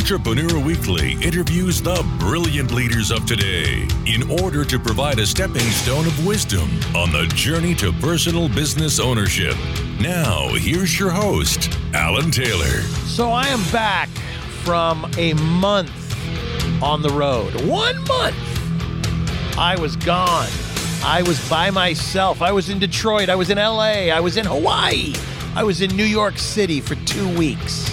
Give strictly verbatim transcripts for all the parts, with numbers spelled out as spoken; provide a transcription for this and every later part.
Entrepreneur Weekly interviews the brilliant leaders of today in order to provide a stepping stone of wisdom on the journey to personal business ownership. Now, here's your host, Alan Taylor. So I am back from a month on the road. One month. I was gone. I was by myself. I was in Detroit. I was in L A. I was in Hawaii. I was in New York City for two weeks.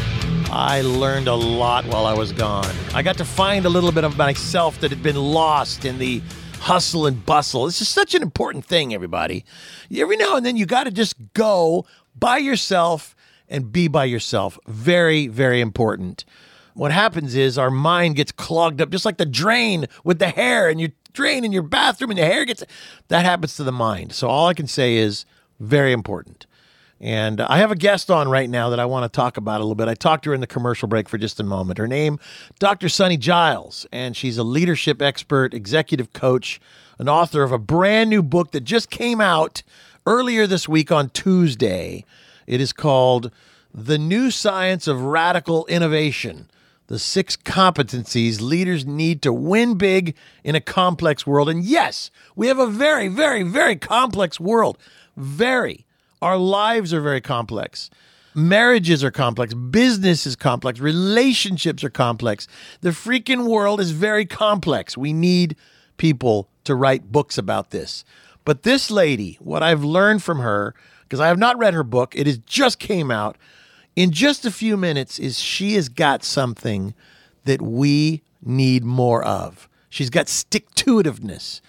I learned a lot while I was gone. I got to find a little bit of myself that had been lost in the hustle and bustle. This is such an important thing, everybody. Every now and then you got to just go by yourself and be by yourself. Very, very important. What happens is our mind gets clogged up, just like the drain with the hair, and you drain in your bathroom and the hair gets... That happens to the mind. So all I can say is very important. And I have a guest on right now that I want to talk about a little bit. I talked to her in the commercial break for just a moment. Her name, Doctor Sunny Giles, and she's a leadership expert, executive coach, an author of a brand new book that just came out earlier this week on Tuesday. It is called The New Science of Radical Innovation, the six competencies leaders need to win big in a complex world. And yes, we have a very, very, very complex world. Very. Our lives are very complex. Marriages are complex. Business is complex. Relationships are complex. The freaking world is very complex. We need people to write books about this. But this lady, what I've learned from her, because I have not read her book, it has just came out, in just a few minutes, is she has got something that we need more of. She's got stick-to-itiveness.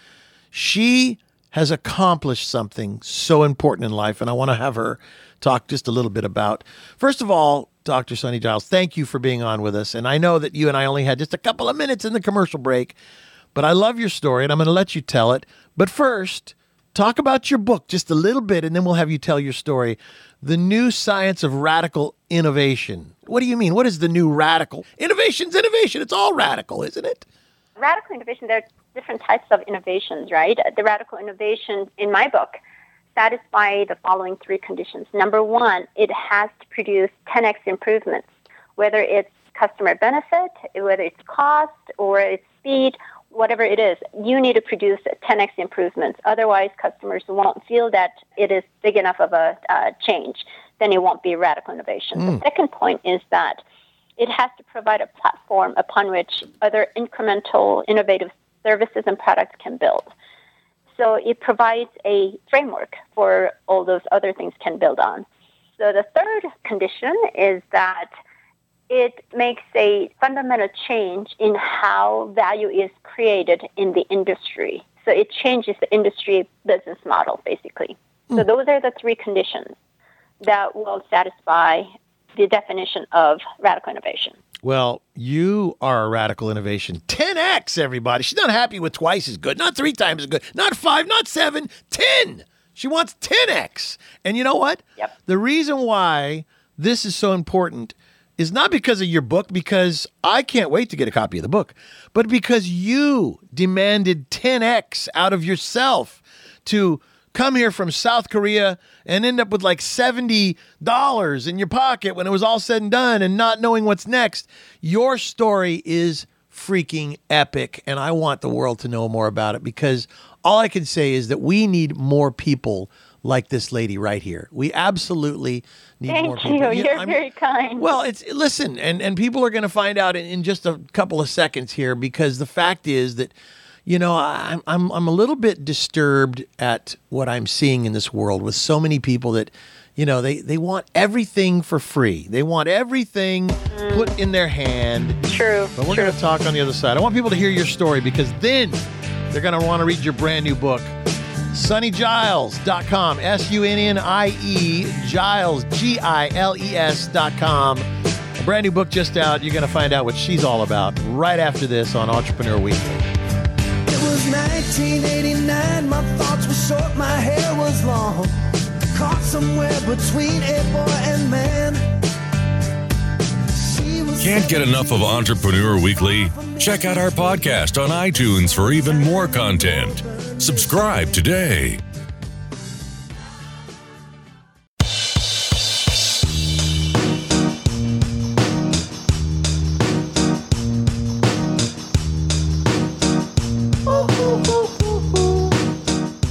She has accomplished something so important in life, and I want to have her talk just a little bit about. First of all, Doctor Sunny Giles, thank you for being on with us. And I know that you and I only had just a couple of minutes in the commercial break, but I love your story, and I'm going to let you tell it. But first, talk about your book just a little bit, and then we'll have you tell your story. The New Science of Radical Innovation. What do you mean? What is the new radical? Innovation's innovation. It's all radical, isn't it? Radical innovation, there are different types of innovations, right? The radical innovations in my book satisfy the following three conditions. Number one, it has to produce ten x improvements, whether it's customer benefit, whether it's cost, or it's speed, whatever it is. You need to produce ten x improvements. Otherwise, customers won't feel that it is big enough of a uh, change. Then it won't be radical innovation. Mm. The second point is that it has to provide a platform upon which other incremental, innovative services and products can build. So it provides a framework for all those other things can build on. So the third condition is that it makes a fundamental change in how value is created in the industry. So it changes the industry business model, basically. Mm. So those are the three conditions that will satisfy the definition of radical innovation. Well, you are a radical innovation. ten x, everybody. She's not happy with twice as good, not three times as good, not five, not seven, ten. She wants ten x. And you know what? Yep. The reason why this is so important is not because of your book, because I can't wait to get a copy of the book, but because you demanded ten x out of yourself to come here from South Korea and end up with like seventy dollars in your pocket when it was all said and done and not knowing what's next. Your story is freaking epic, and I want the world to know more about it, because all I can say is that we need more people like this lady right here. We absolutely need Thank more people. you. You You're know, very kind. Well, it's listen, and, and people are going to find out in, in just a couple of seconds here, because the fact is that, you know, I'm I'm I'm a little bit disturbed at what I'm seeing in this world with so many people that, you know, they, they want everything for free. They want everything mm. put in their hand. True. But we're True. going to talk on the other side. I want people to hear your story, because then they're going to want to read your brand new book. Sunny Giles dot com, S U N N I E, Giles, G I L E S dot com. A brand new book just out. You're going to find out what she's all about right after this on Entrepreneur Weekly. It was nineteen eighty-nine, my thoughts were short, my hair was long, caught somewhere between a boy and man. Can't get enough of Entrepreneur Weekly? Check out our podcast on iTunes for even more content. Subscribe today.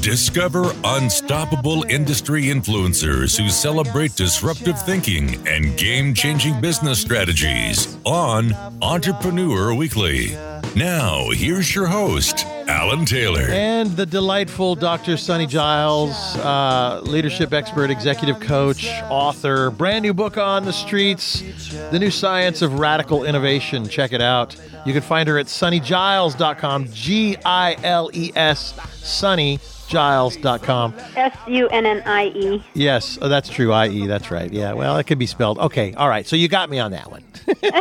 Discover unstoppable industry influencers who celebrate disruptive thinking and game-changing business strategies on Entrepreneur Weekly. Now, here's your host, Alan Taylor. And the delightful Doctor Sunny Giles, uh, leadership expert, executive coach, author, brand new book on the streets, The New Science of Radical Innovation. Check it out. You can find her at sunny giles dot com, G I L E S, sunny giles dot com. S U N N I E. Yes, oh, that's true, I E, that's right. Yeah, well, it could be spelled. Okay, all right, so you got me on that one.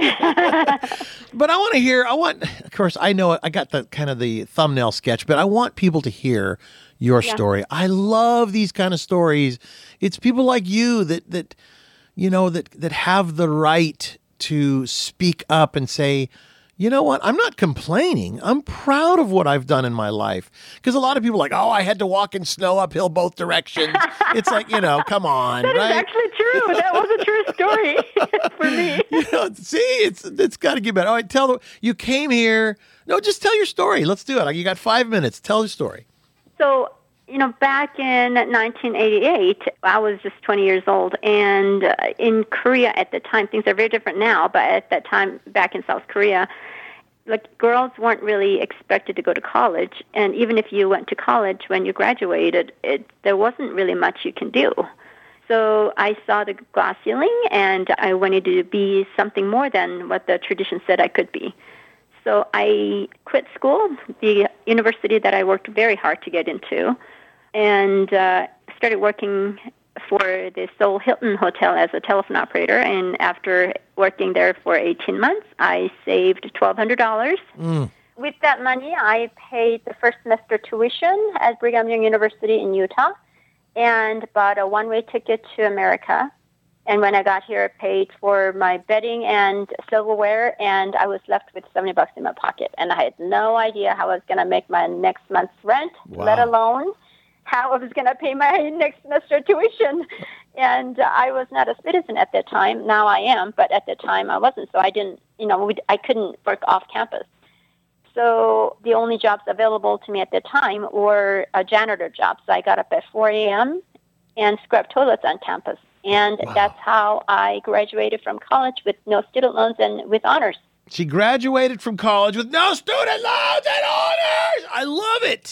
But I want to hear, I want, of course, I know I got the kind of the thumbnail sketch, but I want people to hear your yeah. story. I love these kind of stories. It's people like you that, that you know, that, that have the right to speak up and say, you know what? I'm not complaining. I'm proud of what I've done in my life. Because a lot of people are like, oh, I had to walk in snow uphill both directions. It's like, you know, come on. That right? is actually true. That was a true story for me. You know, see, it's it's got to get better. All right, tell them, you came here. No, just tell your story. Let's do it. You got five minutes. Tell your story. So, you know, back in nineteen eighty-eight, I was just twenty years old. And uh, in Korea at the time, things are very different now, but at that time, back in South Korea, like girls weren't really expected to go to college. And even if you went to college when you graduated, it, there wasn't really much you can do. So I saw the glass ceiling, and I wanted to be something more than what the tradition said I could be. So I quit school, the university that I worked very hard to get into, and uh, started working for the Seoul Hilton Hotel as a telephone operator. And after working there for eighteen months, I saved twelve hundred dollars. Mm. With that money, I paid the first semester tuition at Brigham Young University in Utah and bought a one-way ticket to America. And when I got here, I paid for my bedding and silverware, and I was left with seventy bucks in my pocket. And I had no idea how I was going to make my next month's rent, wow. let alone how I was going to pay my next semester tuition. And I was not a citizen at that time. Now I am, but at the time I wasn't. So I didn't, you know, I couldn't work off campus. So the only jobs available to me at the time were a janitor job. So I got up at four a.m. and scrubbed toilets on campus. And wow. that's how I graduated from college with no student loans and with honors. She graduated from college with no student loans and honors. I love it.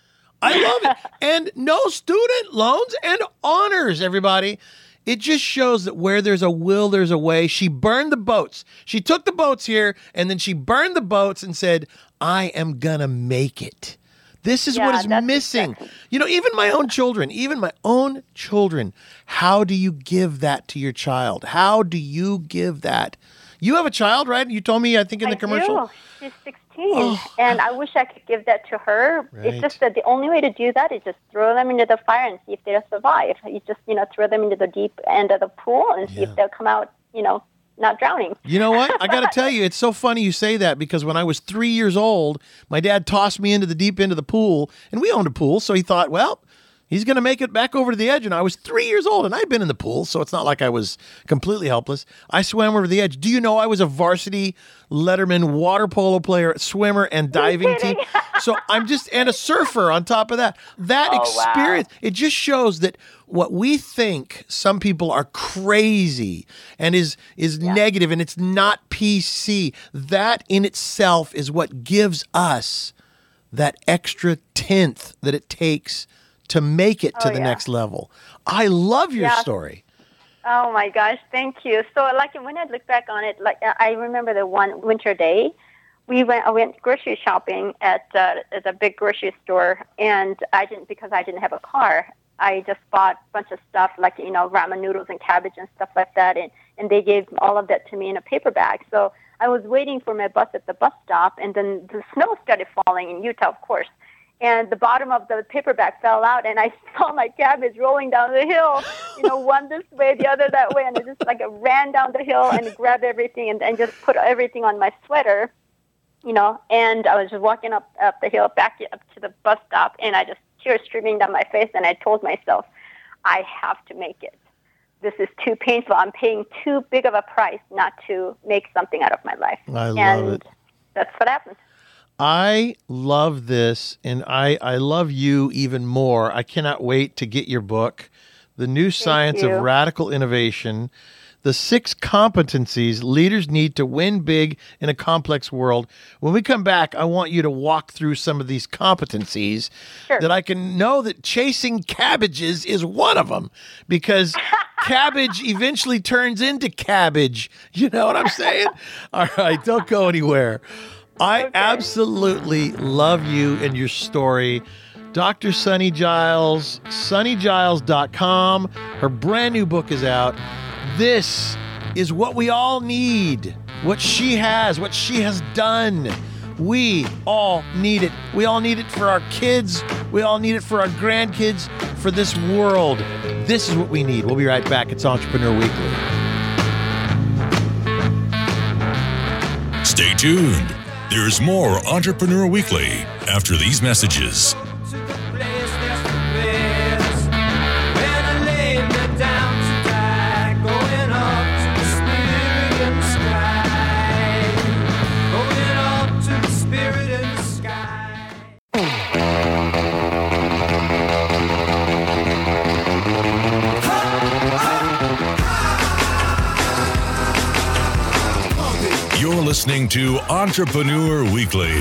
I love it. And no student loans and honors, everybody. It just shows that where there's a will, there's a way. She burned the boats. She took the boats here, and then she burned the boats and said, I am going to make it. This is yeah, what is missing. Exactly. You know, even my own children, even my own children, how do you give that to your child? How do you give that? You have a child, right? You told me, I think, in the I commercial. Do. She's sixteen, oh. and I wish I could give that to her. Right. It's just that the only way to do that is just throw them into the fire and see if they'll survive. You just, you know, throw them into the deep end of the pool and see yeah. if they'll come out, you know, not drowning. You know what? I got to tell you, it's so funny you say that, because when I was three years old, my dad tossed me into the deep end of the pool, and we owned a pool, so he thought, well, he's going to make it back over to the edge. And I was three years old, and I'd been in the pool, so it's not like I was completely helpless. I swam over the edge. Do you know I was a varsity Letterman water polo player, swimmer, and diving team? So I'm just, and a surfer on top of that. That oh, experience, wow. It just shows that what we think some people are crazy and is is yeah. negative, and it's not P C. That in itself is what gives us that extra tenth that it takes to make it to oh, the yeah. next level. I love your yeah. story. Oh my gosh, thank you. So like when I look back on it, like I remember the one winter day, we went I went grocery shopping at, uh, at a big grocery store, and I didn't, because I didn't have a car, I just bought a bunch of stuff like, you know, ramen noodles and cabbage and stuff like that, and, and they gave all of that to me in a paper bag. So I was waiting for my bus at the bus stop, and then the snow started falling in Utah, of course. And the bottom of the paper bag fell out, and I saw my cabbage rolling down the hill, you know, one this way, the other that way, and I just like ran down the hill and grabbed everything and, and just put everything on my sweater, you know, and I was just walking up, up the hill, back up to the bus stop, and I just, tears streaming down my face, and I told myself, I have to make it. This is too painful. I'm paying too big of a price not to make something out of my life. I love and it. That's what happened. I love this, and I, I love you even more. I cannot wait to get your book, The New Science you. of Radical Innovation, the six competencies leaders need to win big in a complex world. When we come back, I want you to walk through some of these competencies Sure. that I can know that chasing cabbages is one of them, because cabbage eventually turns into cabbage. You know what I'm saying? All right, don't go anywhere. I Okay. absolutely love you and your story. Doctor Sunny Giles, sunny giles dot com. Her brand new book is out. This is what we all need. What she has, what she has done. We all need it. We all need it for our kids. We all need it for our grandkids, for this world. This is what we need. We'll be right back. It's Entrepreneur Weekly. Stay tuned. There's more Entrepreneur Weekly after these messages. To the place that's the best. When I lay me down to die, going up to the spirit in the sky. Going up to the spirit in the sky. You're listening to Entrepreneur Weekly.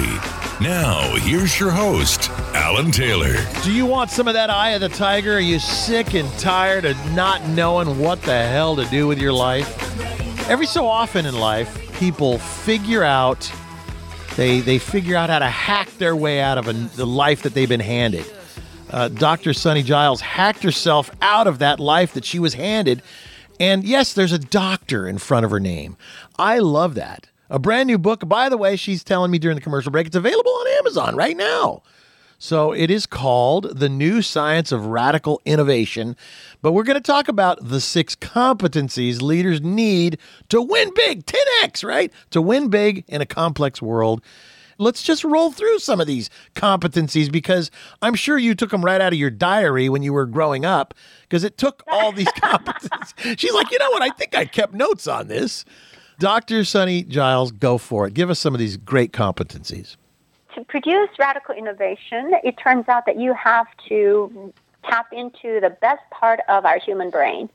Now, here's your host, Alan Taylor. Do you want some of that eye of the tiger? Are you sick and tired of not knowing what the hell to do with your life? Every so often in life, people figure out, they they figure out how to hack their way out of a, the life that they've been handed. Uh, Doctor Sunny Giles hacked herself out of that life that she was handed. And yes, there's a doctor in front of her name. I love that. A brand new book. By the way, she's telling me during the commercial break, it's available on Amazon right now. So it is called The New Science of Radical Innovation. But we're going to talk about the six competencies leaders need to win big, ten X, right? To win big in a complex world. Let's just roll through some of these competencies, because I'm sure you took them right out of your diary when you were growing up, because it took all these competencies. She's like, you know what? I think I kept notes on this. Doctor Sunny Giles, go for it. Give us some of these great competencies. To produce radical innovation, it turns out that you have to tap into the best part of our human brain.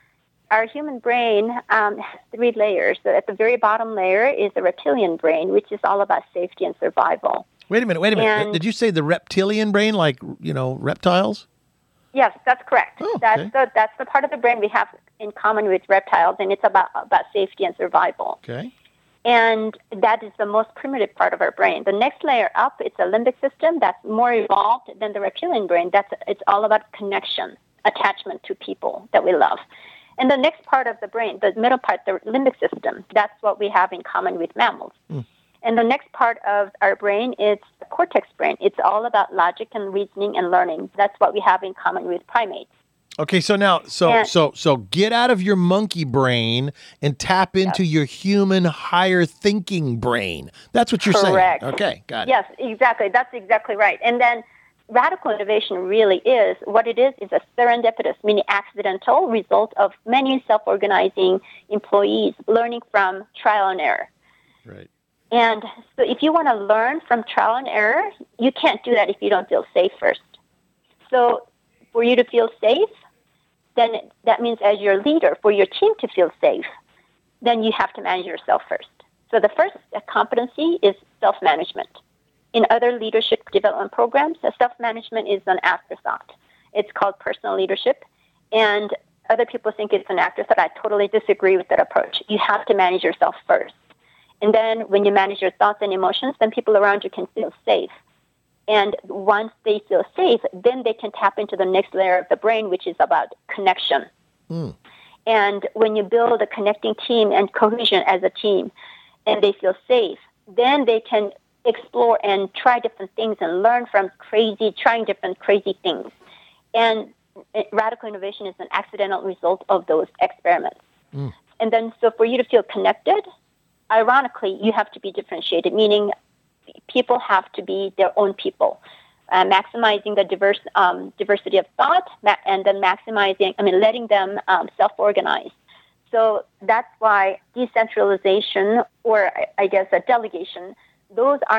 Our human brain um, has three layers. So at the very bottom layer is the reptilian brain, which is all about safety and survival. Wait a minute, wait a minute. And- Did you say the reptilian brain, like, you know, reptiles? Yes, that's correct. Oh, that's okay. the that's the part of the brain we have in common with reptiles, and it's about about safety and survival. Okay. And that is the most primitive part of our brain. The next layer up, it's a limbic system that's more evolved than the reptilian brain. That's it's all about connection, attachment to people that we love. And the next part of the brain, the middle part, the limbic system, that's what we have in common with mammals. Mm. And the next part of our brain is the cortex brain. It's all about logic and reasoning and learning. That's what we have in common with primates. Okay, so now, so And- so so get out of your monkey brain and tap into your human higher thinking brain. That's what you're Correct. saying. Okay, got it. Yes, exactly. That's exactly right. And then radical innovation really is, what it is, is a serendipitous, meaning accidental result of many self-organizing employees learning from trial and error. Right. And so if you want to learn from trial and error, you can't do that if you don't feel safe first. So for you to feel safe, then that means as your leader, for your team to feel safe, then you have to manage yourself first. So the first competency is self-management. In other leadership development programs, self-management is an afterthought. It's called personal leadership, and other people think it's an afterthought. I totally disagree with that approach. You have to manage yourself first. And then when you manage your thoughts and emotions, then people around you can feel safe. And once they feel safe, then they can tap into the next layer of the brain, which is about connection. Mm. And when you build a connecting team and cohesion as a team, and they feel safe, then they can explore and try different things and learn from crazy, trying different crazy things. And radical innovation is an accidental result of those experiments. Mm. And then, so for you to feel connected, ironically, you have to be differentiated, meaning people have to be their own people, uh, maximizing the diverse um, diversity of thought, ma- and then maximizing, I mean, letting them um, self-organize. So that's why decentralization, or I, I guess a delegation, those aren't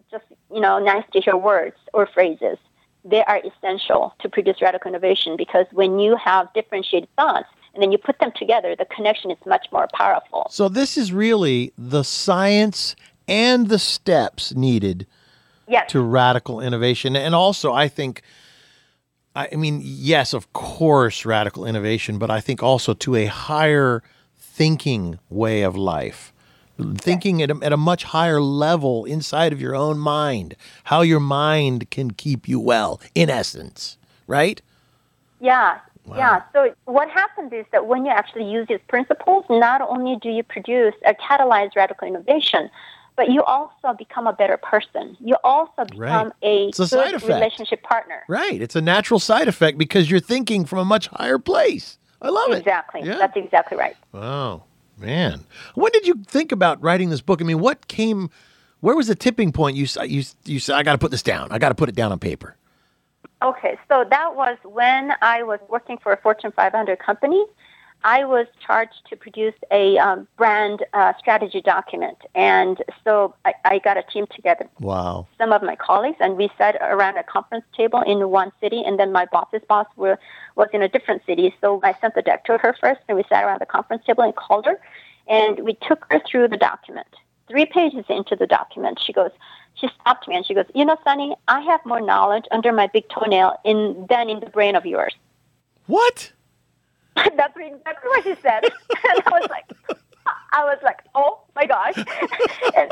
just, you know, nice to hear words or phrases. They are essential to produce radical innovation, because when you have differentiated thoughts and then you put them together, the connection is much more powerful. So this is really the science and the steps needed Yes. to radical innovation. And also, I think, I mean, yes, of course, radical innovation, but I think also to a higher thinking way of life, thinking at a, at a much higher level inside of your own mind, how your mind can keep you well, in essence, right? Yeah. Wow. Yeah. So what happens is that when you actually use these principles, not only do you produce or catalyze radical innovation, but you also become a better person. You also become Right. a It's a side good effect. relationship partner. Right. It's a natural side effect because you're thinking from a much higher place. I love it. Exactly. Yeah. That's exactly right. Wow, man. When did you think about writing this book? I mean, what came, where was the tipping point? You, s- you, you said, I got to put this down. I got to put it down on paper. Okay, so that was when I was working for a Fortune five hundred company. I was charged to produce a um, brand uh, strategy document. And so I, I got a team together, Wow. some of my colleagues, and we sat around a conference table in one city, and then my boss's boss were, was in a different city. So I sent the deck to her first, and we sat around the conference table and called her, and we took her through the document. Three pages into the document, she goes, she stopped me, and she goes, you know, Sunny, I have more knowledge under my big toenail in, than in the brain of yours. What? That's exactly what she said. And I was like, I was like, oh my gosh. and,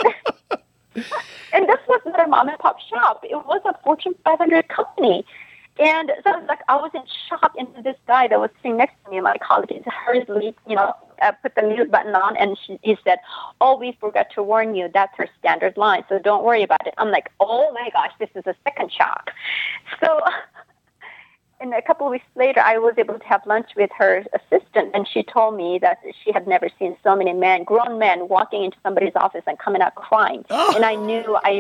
and this was not a mom and pop shop. It was a Fortune five hundred company. And so I was like, I was in shock. And this guy that was sitting next to me, my colleague, hurriedly, you know, uh, put the mute button on, and she, he said, oh, we forgot to warn you. That's her standard line, so don't worry about it. I'm like, oh my gosh, this is a second shock. So and a couple of weeks later, I was able to have lunch with her assistant, and she told me that she had never seen so many men, grown men, walking into somebody's office and coming out crying. Oh. And I knew I...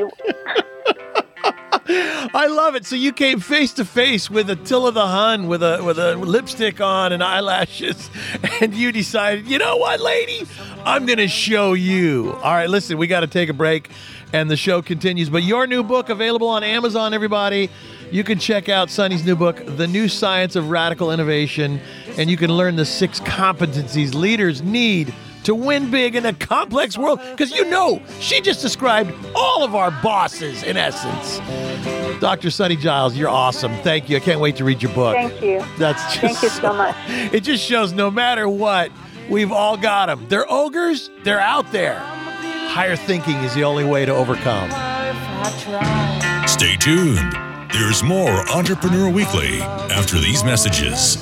I love it. So you came face to face with Attila the Hun with a with a lipstick on and eyelashes, and you decided, you know what, lady, I'm going to show you. All right, listen, we got to take a break, and the show continues. But your new book available on Amazon, everybody. You can check out Sunny's new book, The New Science of Radical Innovation, and you can learn the six competencies leaders need to win big in a complex world. Because you know, she just described all of our bosses, in essence. Doctor Sunny Giles, you're awesome. Thank you. I can't wait to read your book. Thank you. That's just Thank you so much. It just shows no matter what, we've all got them. They're ogres. They're out there. Higher thinking is the only way to overcome. Stay tuned. There's more Entrepreneur Weekly after these messages.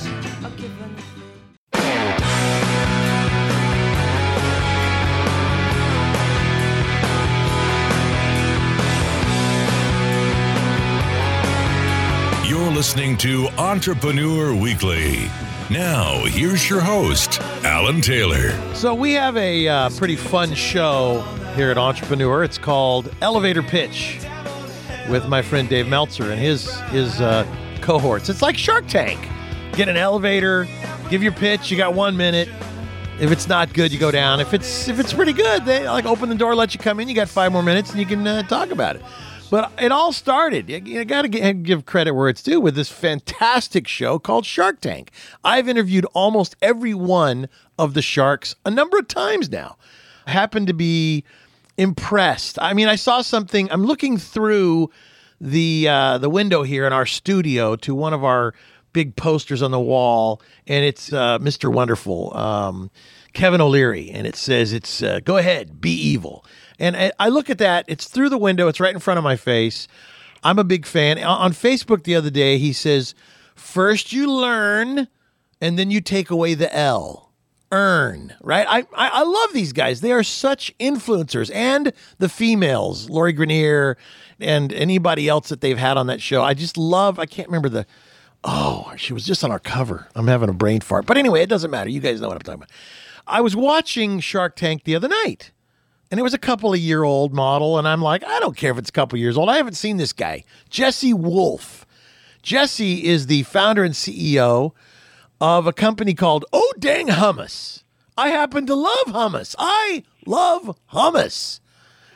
You're listening to Entrepreneur Weekly. Now, here's your host, Alan Taylor. So we have a uh, pretty fun show here at Entrepreneur. It's called Elevator Pitch with my friend Dave Meltzer and his his uh, cohorts. It's like Shark Tank. Get an elevator, give your pitch. You got one minute. If it's not good, you go down. If it's if it's pretty good, they like open the door, let you come in. You got five more minutes, and you can uh, talk about it. But it all started, you, you got to give credit where it's due, with this fantastic show called Shark Tank. I've interviewed almost every one of the sharks a number of times now. I happen to be impressed. I mean, I saw something. I'm looking through the uh, the window here in our studio to one of our big posters on the wall, and it's uh, Mister Wonderful, um, Kevin O'Leary, and it says, "It's uh, go ahead, be evil." And I, I look at that. It's through the window. It's right in front of my face. I'm a big fan. On Facebook the other day, he says, "First you learn, and then you take away the L." Earn, right? I, I I love these guys. They are such influencers, and the females, Lori Grenier, and anybody else that they've had on that show. I just love. I can't remember the. Oh, she was just on our cover. I'm having a brain fart, but anyway, it doesn't matter. You guys know what I'm talking about. I was watching Shark Tank the other night, and it was a couple of year old model, and I'm like, I don't care if it's a couple years old. I haven't seen this guy, Jesse Wolf. Jesse is the founder and C E O of a company called Oh Dang Hummus. I happen to love hummus. I love hummus.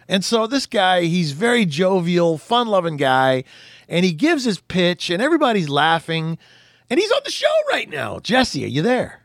And so this guy, he's very jovial, fun-loving guy, and he gives his pitch, and everybody's laughing, and he's on the show right now. Jesse, are you there?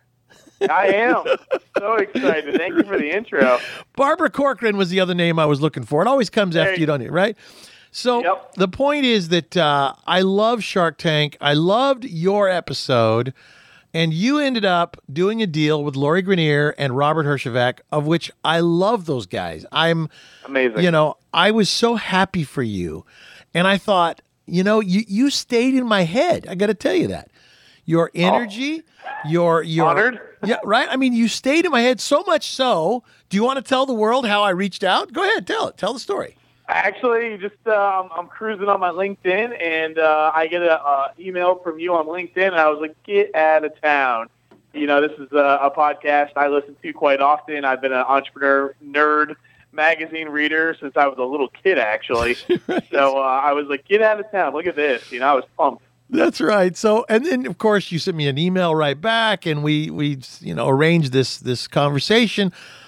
I am. So excited. Thank you for the intro. Barbara Corcoran was the other name I was looking for. It always comes after Hey. you, don't it, right? So Yep. the point is that uh, I love Shark Tank. I loved your episode, and you ended up doing a deal with Lori Grenier and Robert Herjavec, of which I love those guys. I'm, Amazing. you know, I was so happy for you. And I thought, you know, you, you stayed in my head. I got to tell you that. Your energy, your, your, Honored. yeah, right. I mean, you stayed in my head so much so. Do you want to tell the world how I reached out? Go ahead, tell it. Tell the story. Actually, just um, I'm cruising on my LinkedIn, and uh, I get a uh, email from you on LinkedIn, and I was like, get out of town. You know, this is a, a podcast I listen to quite often. I've been an entrepreneur nerd magazine reader since I was a little kid, actually. Right. So uh, I was like, get out of town. Look at this. You know, I was pumped. That's right. So, and then of course you sent me an email right back, and we we you know arranged this this conversation.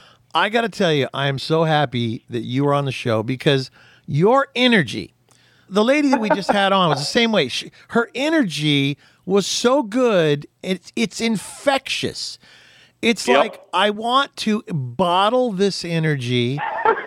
I got to tell you, I am so happy that you were on the show because your energy, the lady that we just had on was the same way. She, her energy was so good. It's it's infectious. It's Yep. like I want to bottle this energy.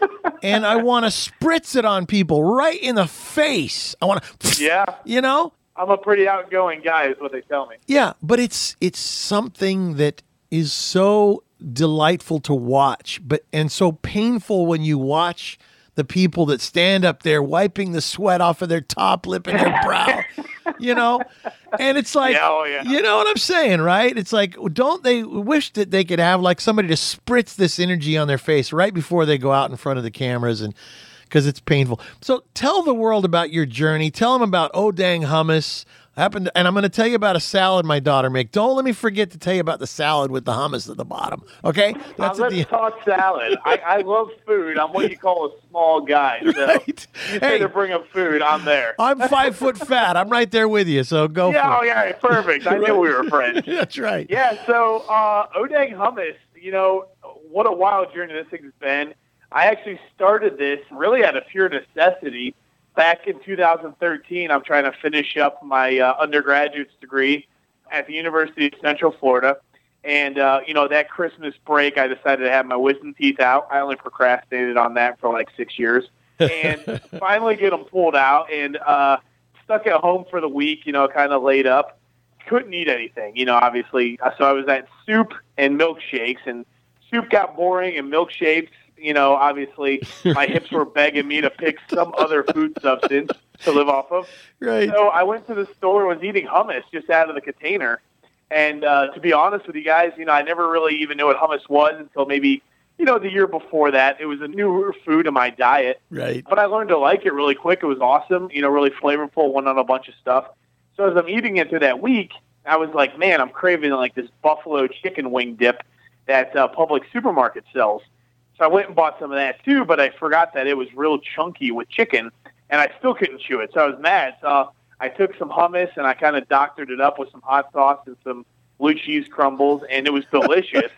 And I want to spritz it on people right in the face. I want to, Yeah. you know? I'm a pretty outgoing guy is what they tell me. Yeah, but it's it's something that is so delightful to watch, but and so painful when you watch the people that stand up there wiping the sweat off of their top lip and their brow, you know? And it's like, Yeah, oh, yeah. you know what I'm saying, right? It's like, don't they wish that they could have like somebody to spritz this energy on their face right before they go out in front of the cameras, and because it's painful. So tell the world about your journey. Tell them about Oh Dang Hummus. Happened, and I'm going to tell you about a salad my daughter make. Don't let me forget to tell you about the salad with the hummus at the bottom. Okay, Uh, that's at let's the talk salad. I, I love food. I'm what you call a small guy. So Right. you say Hey. to bring up food, I'm there. I'm five foot fat. I'm right there with you. So go Yeah, oh for it. yeah, perfect. I knew we were friends. That's right. Yeah, so uh, Odang Hummus, you know, what a wild journey this thing's been. I actually started this really out of pure necessity. Back in two thousand thirteen, I'm trying to finish up my uh, undergraduate degree at the University of Central Florida. And, uh, you know, that Christmas break, I decided to have my wisdom teeth out. I only procrastinated on that for like six years. And finally get them pulled out and uh, stuck at home for the week, you know, kind of laid up. Couldn't eat anything, you know, obviously. So I was at soup and milkshakes, and soup got boring, and milkshakes, you know, obviously my hips were begging me to pick some other food substance to live off of. Right. So I went to the store and was eating hummus just out of the container. And uh, to be honest with you guys, you know, I never really even knew what hummus was until maybe, you know, the year before that. It was a newer food in my diet. Right. But I learned to like it really quick. It was awesome, you know, really flavorful, went on a bunch of stuff. So as I'm eating it through that week, I was like, man, I'm craving like this buffalo chicken wing dip that uh, Publix supermarket sells. So I went and bought some of that too, but I forgot that it was real chunky with chicken, and I still couldn't chew it. So I was mad. So I took some hummus and I kind of doctored it up with some hot sauce and some blue cheese crumbles, and it was delicious.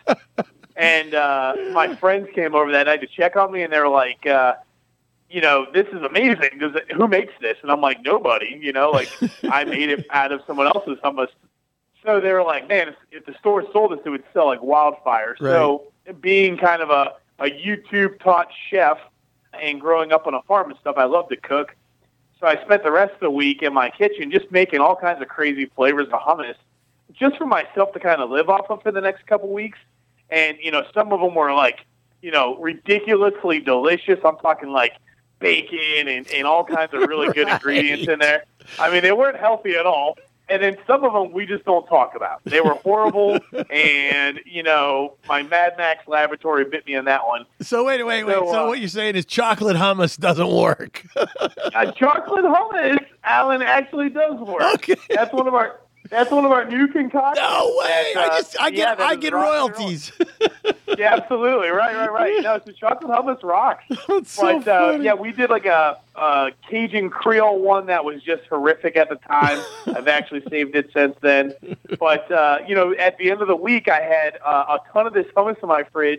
And uh, my friends came over that night to check on me, and they were like, uh, you know, this is amazing. Does it, who makes this? And I'm like, nobody. You know, like I made it out of someone else's hummus. So they were like, man, if, if the store sold this, it would sell like wildfire. Right. So being kind of a, a YouTube-taught chef and growing up on a farm and stuff, I love to cook. So I spent the rest of the week in my kitchen just making all kinds of crazy flavors of hummus just for myself to kind of live off of for the next couple weeks. And, you know, some of them were like, you know, ridiculously delicious. I'm talking like bacon and, and all kinds of really good Right. ingredients in there. I mean, they weren't healthy at all. And then some of them we just don't talk about. They were horrible, and, you know, my Mad Max laboratory bit me on that one. So wait, wait, wait. So, So uh, what you're saying is chocolate hummus doesn't work. Uh, chocolate hummus, Alan, actually does work. Okay. That's one of our that's one of our new concoctions. No way! that, uh, I just I get yeah, that I is get rock and roll. royalties. Yeah, absolutely. Right, right, right. No, so chocolate hummus rocks. That's so But uh, funny. yeah, we did like a, a Cajun Creole one that was just horrific at the time. I've actually saved it since then. But uh, you know, at the end of the week, I had uh, a ton of this hummus in my fridge,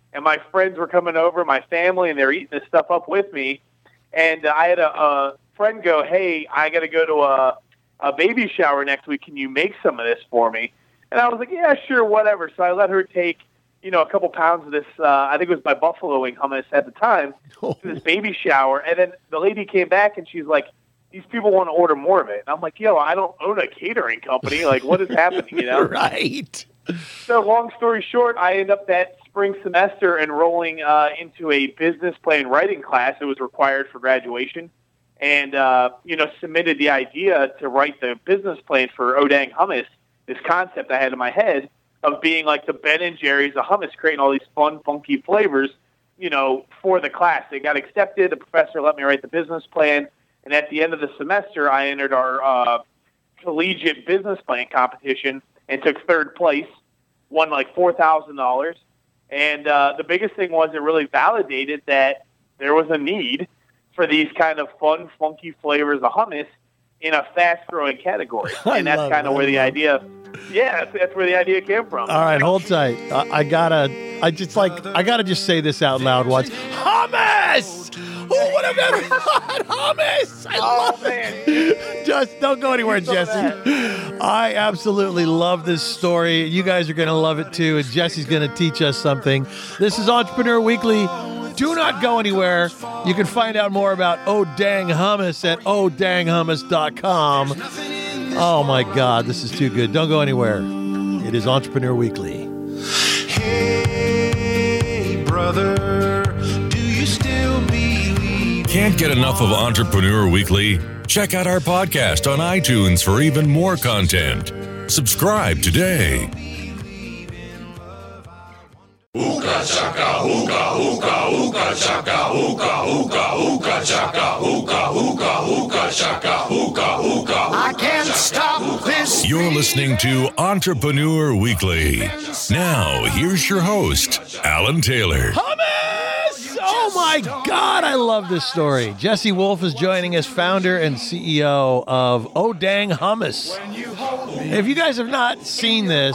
and my friends were coming over, my family, and they were eating this stuff up with me. And uh, I had a, a friend go, "Hey, I got to go to a, a baby shower next week. Can you make some of this for me?" And I was like, "Yeah, sure, whatever." So I let her take, you know, a couple pounds of this, uh, I think it was my buffalo wing hummus at the time, to this baby shower. And then the lady came back and she's like, "These people want to order more of it." And I'm like, "Yo, I don't own a catering company. Like, what is happening?" You know? Right. So long story short, I ended up that spring semester enrolling uh, into a business plan writing class. It was required for graduation. And, uh, you know, submitted the idea to write the business plan for Odang Hummus, this concept I had in my head of being like the Ben and Jerry's of hummus, creating all these fun, funky flavors, you know, for the class. They got accepted. The professor let me write the business plan. And at the end of the semester, I entered our uh, collegiate business plan competition and took third place, won like four thousand dollars. And uh, the biggest thing was it really validated that there was a need for these kind of fun, funky flavors of hummus in a fast-growing category. And that's kind of where the idea, yeah, that's, that's where the idea came from. All right, hold tight. I, I gotta, I just like, I gotta just say this out loud once. Hummus! Who would have ever thought hummus? I Oh, love man. it. Just don't go anywhere, Jesse. I absolutely love this story. You guys are going to love it too, and Jesse's going to teach us something. This is Entrepreneur Weekly. Do not go anywhere. You can find out more about Oh Dang Hummus at oh dang hummus dot com. Oh my God, this is too good. Don't go anywhere. It is Entrepreneur Weekly. Hey, brother, do you still believe? Can't get enough of Entrepreneur Weekly? Check out our podcast on iTunes for even more content. Subscribe today. Hookah chaka, hookah, hookah, hookah chaka, hookah, hookah, hookah chaka, hookah, hookah, hookah chaka, hookah, hookah. I can't stop this. You're listening to Entrepreneur Weekly. Now, here's your host, Alan Taylor. Hummus! Oh my God, I love this story. Jesse Wolf is joining us, founder and C E O of Oh Dang Hummus. If you guys have not seen this,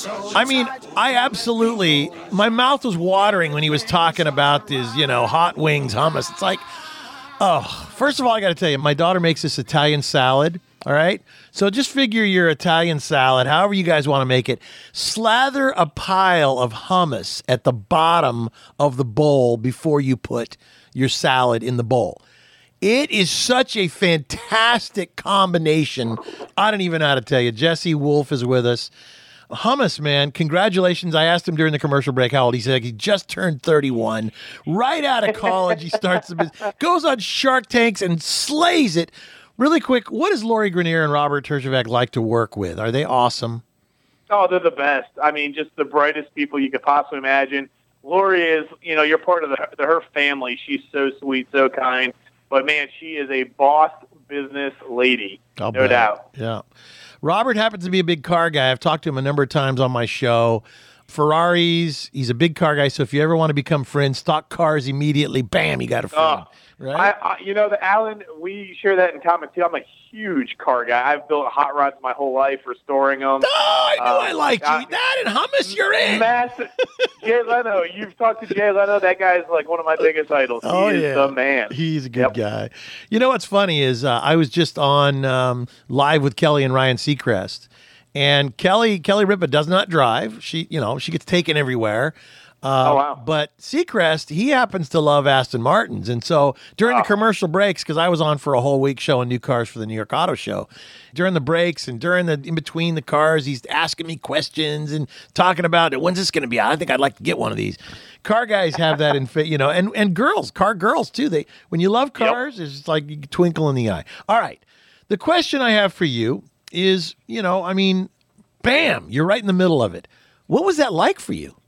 I mean, I absolutely, my mouth was watering when he was talking about this, you know, hot wings hummus. It's like, oh, first of all, I got to tell you, my daughter makes this Italian salad. All right. So just figure your Italian salad, however you guys want to make it. Slather a pile of hummus at the bottom of the bowl before you put your salad in the bowl. It is such a fantastic combination. I don't even know how to tell you. Jesse Wolf is with us. Hummus, man, congratulations. I asked him during the commercial break how old. He said he just turned thirty-one. Right out of college, he starts the business, goes on Shark Tanks and slays it. Really quick, what is Lori Grenier and Robert Tershevak like to work with? Are they awesome? Oh, they're the best. I mean, just the brightest people you could possibly imagine. Lori is, you know, you're part of the, the her family. She's so sweet, so kind. But, man, she is a boss business lady, I'll no bet. doubt. Yeah. Robert happens to be a big car guy. I've talked to him a number of times on my show. Ferraris, he's a big car guy. So if you ever want to become friends, stock cars immediately, bam, you got a friend. Oh, right? I, I, you know, the Alan, we share that in common, too. I'm a huge car guy. I've built hot rods my whole life, restoring them. Oh, I knew Uh, I liked you. uh, That and hummus, you're in. Massive. Jay Leno, you've talked to Jay Leno. That guy's like one of my biggest idols. He Oh, is yeah. the man. He's a good Yep. guy. You know what's funny is uh, I was just on um, live with Kelly and Ryan Seacrest. And Kelly Kelly Ripa does not drive. She, you know, she gets taken everywhere. Uh, Oh, wow. But Seacrest, he happens to love Aston Martins. And so during Oh. the commercial breaks, because I was on for a whole week showing new cars for the New York Auto Show, during the breaks and during the in between the cars, he's asking me questions and talking about it. When's this going to be out? I think I'd like to get one of these. Car guys have that in, fa- you know, and and girls, car girls too. They when you love cars, it's just like you twinkle in the eye. All right, the question I have for you is, you know, I mean, bam, you're right in the middle of it. What was that like for you?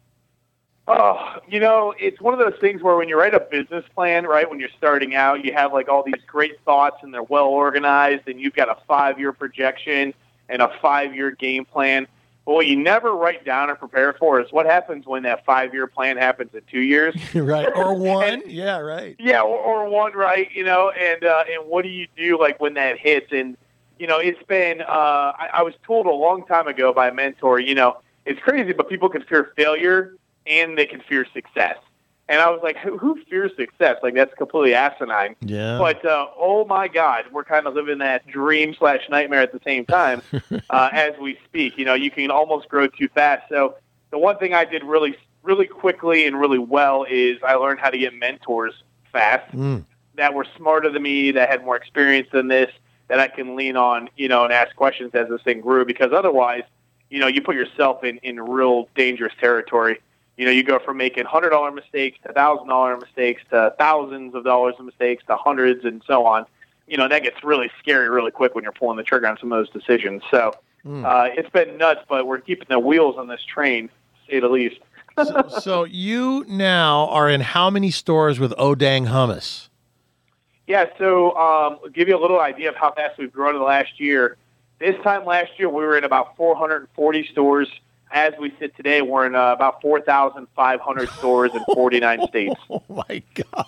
Oh, you know, it's one of those things where when you write a business plan, right, when you're starting out, you have like all these great thoughts and they're well organized and you've got a five-year projection and a five-year game plan. But what you never write down or prepare for is what happens when that five-year plan happens in two years. Right, or one? And- Yeah, right. Yeah, or, or one, right, you know, and uh, and what do you do like when that hits? And, you know, it's been, uh, I, I was told a long time ago by a mentor, you know, it's crazy, but people can fear failure and they can fear success. And I was like, who, who fears success? Like, that's completely asinine. Yeah. But, uh, oh, my God, we're kind of living that dream slash nightmare at the same time uh, as we speak. You know, you can almost grow too fast. So the one thing I did really, really quickly and really well is I learned how to get mentors fast Mm. that were smarter than me, that had more experience than this, that I can lean on, you know, and ask questions as this thing grew. Because otherwise, you know, you put yourself in, in real dangerous territory. You know, you go from making one hundred dollars mistakes to one thousand dollars mistakes to thousands of dollars of mistakes to hundreds and so on. You know, that gets really scary really quick when you're pulling the trigger on some of those decisions. So Mm. uh, it's been nuts, but we're keeping the wheels on this train, to say the least. so, so you now are in how many stores with Oh Dang Hummus? Yeah, so um, I'll give you a little idea of how fast we've grown in the last year. This time last year, we were in about four hundred forty stores. As we sit today, we're in uh, about four thousand five hundred stores in forty-nine states. Oh, my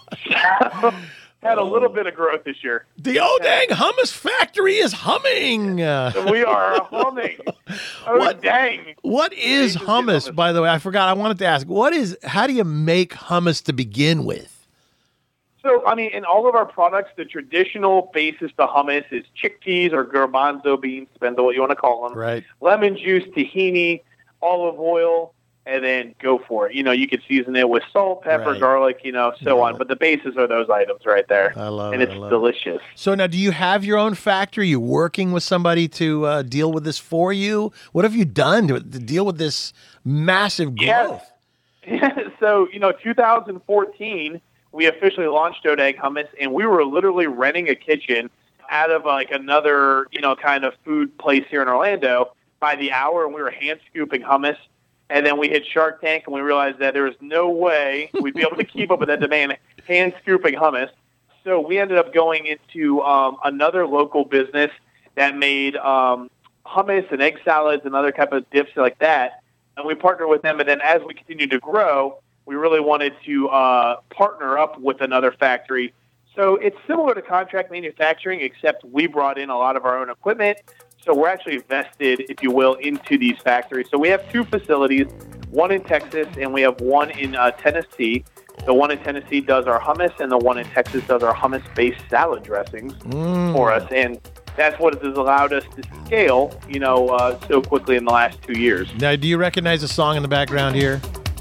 gosh. Had a little bit of growth this year. The Oh Dang Hummus factory is humming. Uh, We are humming. Oh, What? dang. what is Ages in hummus, hummus. by the way? I forgot. I wanted to ask. What is? How do you make hummus to begin with? So, I mean, in all of our products, the traditional basis to hummus is chickpeas or garbanzo beans, depends on what you want to call them. Right. Lemon juice, tahini, olive oil, and then go for it. You know, you can season it with salt, pepper, Right. garlic, you know, so Yeah. on. But the bases are those items right there. I love and it. it's I love it. delicious. So now, do you have your own factory? Are you working with somebody to uh, deal with this for you? What have you done to, to deal with this massive growth? Yes. So, you know, two thousand fourteen, we officially launched Oh Dang Hummus, and we were literally renting a kitchen out of like another, you know, kind of food place here in Orlando by the hour, and we were hand scooping hummus. And then we hit Shark Tank, and we realized that there was no way we'd be able to keep up with that demand, hand scooping hummus. So we ended up going into um, another local business that made um, hummus and egg salads and other type of dips like that. And we partnered with them. And then as we continued to grow, we really wanted to uh, partner up with another factory. So it's similar to contract manufacturing, except we brought in a lot of our own equipment. So we're actually vested, if you will, into these factories. So we have two facilities, one in Texas and we have one in uh, Tennessee. The one in Tennessee does our hummus, and the one in Texas does our hummus-based salad dressings Mm. for us. And that's what has allowed us to scale, you know, uh, so quickly in the last two years. Now, do you recognize the song in the background here?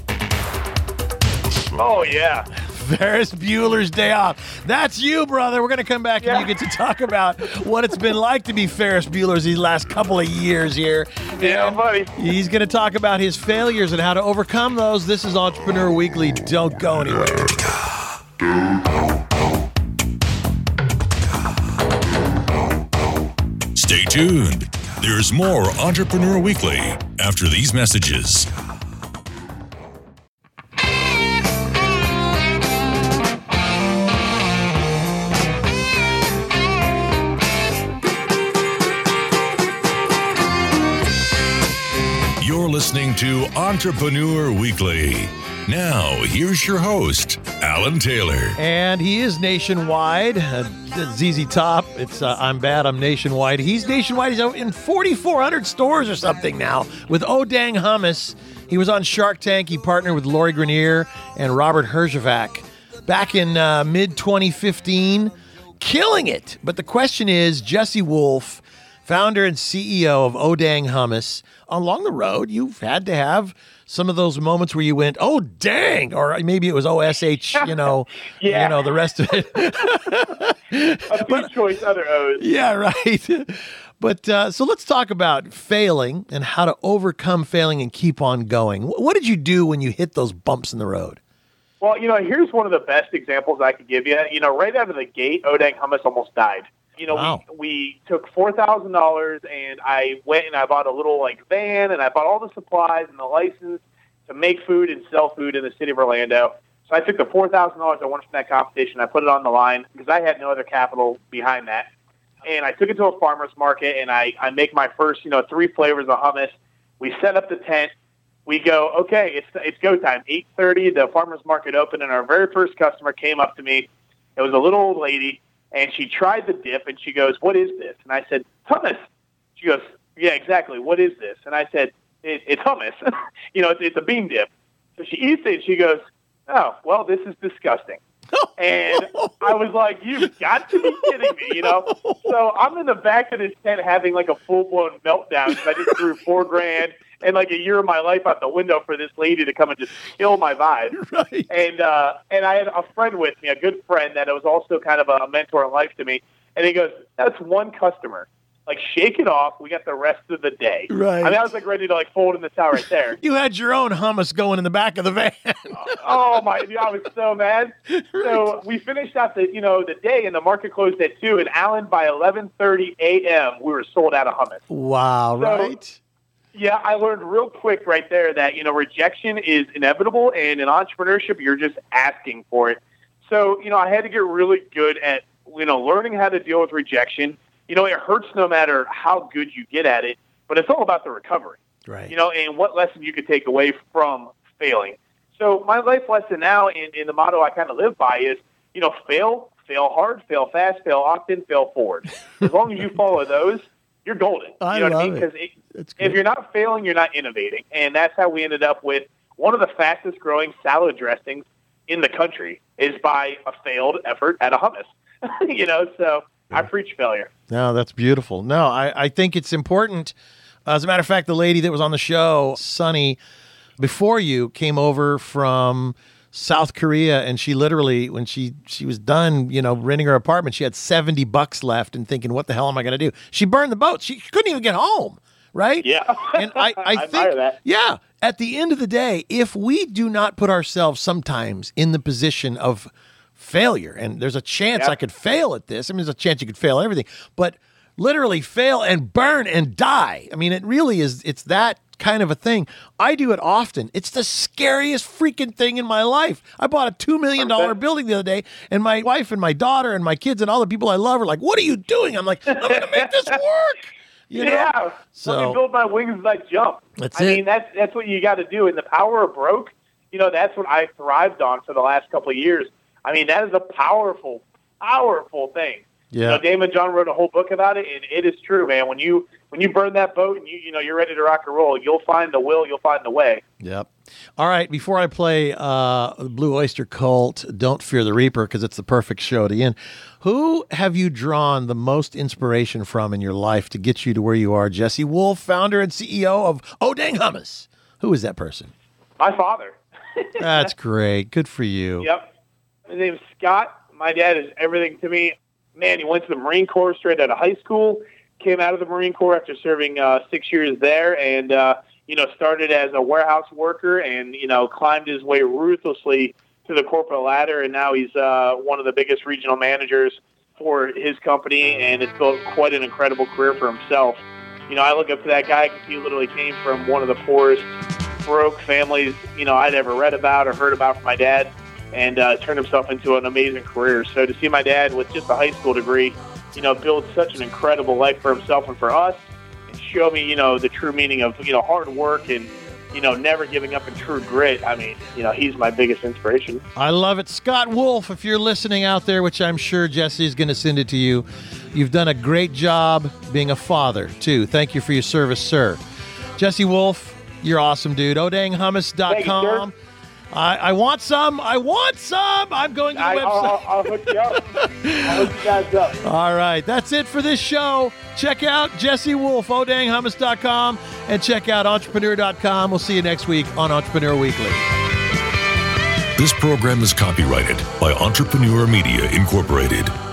Oh, yeah. Ferris Bueller's Day Off. That's you, brother. We're going to come back Yeah. and you get to talk about what it's been like to be Ferris Bueller's these last couple of years here. Yeah, And buddy. he's going to talk about his failures and how to overcome those. This is Entrepreneur Weekly. Don't go anywhere. Stay tuned. There's more Entrepreneur Weekly after these messages. You're listening to Entrepreneur Weekly. Now, here's your host, Alan Taylor. And he is nationwide. Uh, Z Z Top. It's uh, I'm bad. I'm nationwide. He's nationwide. He's out in forty-four hundred stores or something now with Oh Dang Hummus. He was on Shark Tank. He partnered with Lori Grenier and Robert Herjavec back in uh, mid twenty fifteen, killing it. But the question is, Jesse Wolf, founder and C E O of Oh Dang Hummus, along the road, you've had to have some of those moments where you went, oh, dang, or maybe it was O S H, you know, Yeah. you know, the rest of it. A few choice other O's. Yeah, right. But uh, so let's talk about failing and how to overcome failing and keep on going. Wh- What did you do when you hit those bumps in the road? Well, you know, here's one of the best examples I could give you. You know, right out of the gate, Oh Dang Hummus almost died. You know, Wow. we, we took four thousand dollars and I went and I bought a little, like, van and I bought all the supplies and the license to make food and sell food in the city of Orlando. So I took the four thousand dollars I won from that competition, I put it on the line because I had no other capital behind that. And I took it to a farmer's market and I, I make my first, you know, three flavors of hummus. We set up the tent. We go, okay, it's it's go time. eight thirty, the farmer's market opened, and our very first customer came up to me. It was a little old lady, and she tried the dip, and she goes, what is this? And I said, hummus. She goes, yeah, exactly. What is this? And I said, it, it's hummus. you know, it's, it's a bean dip. So she eats it, and she goes, oh, well, this is disgusting. And I was like, you've got to be kidding me, you know? So I'm in the back of this tent having like a full-blown meltdown because I just threw four grand and like a year of my life out the window for this lady to come and just kill my vibe. Right. And uh, and I had a friend with me, a good friend that was also kind of a mentor in life to me. And he goes, that's one customer. Like, shake it off. We got the rest of the day. Right. I mean, I was like ready to like fold in the towel right there. You had your own hummus going in the back of the van. Oh my! I was so mad. Right. So we finished out the you know the day, and the market closed at two. And Alan, by eleven thirty a.m., we were sold out of hummus. Wow! So, right? Yeah, I learned real quick right there that you know rejection is inevitable, and in entrepreneurship, you're just asking for it. So you know, I had to get really good at you know learning how to deal with rejection. You know, it hurts no matter how good you get at it, but it's all about the recovery. Right. You know, and what lesson you could take away from failing. So my life lesson now, and, and the motto I kind of live by is, you know, fail, fail hard, fail fast, fail often, fail forward. As long as you follow those, you're golden. You I know what love I mean? it. Because if you're not failing, you're not innovating. And that's how we ended up with one of the fastest growing salad dressings in the country is by a failed effort at a hummus. you know, so I preach failure. No, that's beautiful. No, I, I think it's important. As a matter of fact, the lady that was on the show, Sunny, before you, came over from South Korea, and she literally, when she, she was done, you know, renting her apartment, she had seventy bucks left and thinking, what the hell am I going to do? She burned the boat. She couldn't even get home, right? Yeah. And I, I, I think, admire that. yeah, at the end of the day, if we do not put ourselves sometimes in the position of failure, and there's a chance Yep. I could fail at this. I mean, there's a chance you could fail at everything, but literally fail and burn and die. I mean, it really is, it's that kind of a thing. I do it often. It's the scariest freaking thing in my life. I bought a two million dollars building the other day, and my wife and my daughter and my kids and all the people I love are like, what are you doing? I'm like, I'm going to make this work. You know? Yeah. So- Let me build my wings as I jump. That's I it. mean, that's that's what you got to do. And the power of broke, you know, that's what I thrived on for the last couple of years. I mean, that is a powerful, powerful thing. Yeah. You know, Damon John wrote a whole book about it, and it is true, man. When you when you burn that boat and you you know you're ready to rock and roll, you'll find the will, you'll find the way. Yep. All right. Before I play uh, Blue Oyster Cult, Don't Fear the Reaper, because it's the perfect show to end, who have you drawn the most inspiration from in your life to get you to where you are? Jesse Wolf, founder and C E O of Oh Dang Hummus. Who is that person? My father. That's great. Good for you. Yep. His name's Scott. My dad is everything to me. Man, he went to the Marine Corps straight out of high school, came out of the Marine Corps after serving uh, six years there, and, uh, you know, started as a warehouse worker and, you know, climbed his way ruthlessly to the corporate ladder, and now he's uh, one of the biggest regional managers for his company, and has built quite an incredible career for himself. You know, I look up to that guy because he literally came from one of the poorest, broke families, you know, I'd ever read about or heard about from my dad, and uh, turned himself into an amazing career. So to see my dad with just a high school degree, you know, build such an incredible life for himself and for us, and show me, you know, the true meaning of, you know, hard work and, you know, never giving up and true grit. I mean, you know, he's my biggest inspiration. I love it. Scott Wolf, if you're listening out there, which I'm sure Jesse's going to send it to you, you've done a great job being a father, too. Thank you for your service, sir. Jesse Wolf, you're awesome, dude. oh dang hummus dot com. I, I want some. I want some. I'm going to the I, website. I'll, I'll hook you up. I'll hook you guys up. All right. That's it for this show. Check out Jesse Wolf, oh dang hummus dot com, and check out entrepreneur dot com. We'll see you next week on Entrepreneur Weekly. This program is copyrighted by Entrepreneur Media Incorporated.